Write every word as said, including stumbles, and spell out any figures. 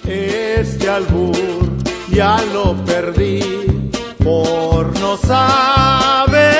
Este albur ya lo perdí por no saber